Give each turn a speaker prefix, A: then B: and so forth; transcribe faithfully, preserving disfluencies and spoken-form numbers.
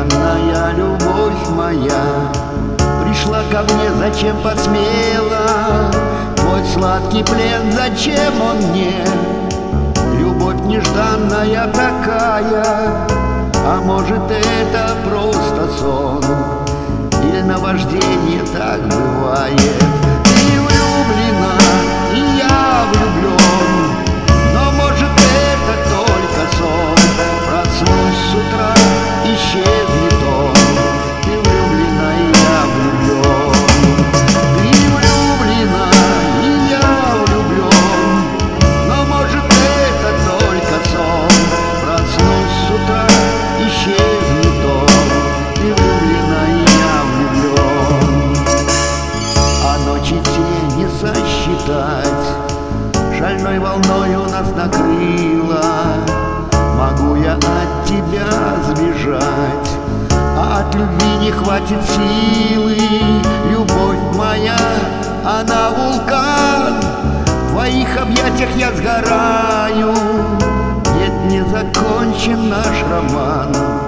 A: нежданная любовь моя пришла ко мне, зачем посмела? Твой сладкий плен, зачем он мне? Любовь нежданная такая, а может это просто сон или наваждение, так бывает. Ты влюблена, и я влюблен, но может это только сон. Проснусь с утра, исчезнет он. Ты влюблена, и я влюблен. Ты влюблена, и я влюблен, но может это только сон. Проснусь с утра, исчезнет он. Ты влюблена, и я влюблен. А ночи те не сосчитать, шальной волною нас накрыло. Могу я от тебя сбежать, а от любви не хватит силы. Любовь моя, она вулкан, в твоих объятиях я сгораю. Нет, не закончен наш роман.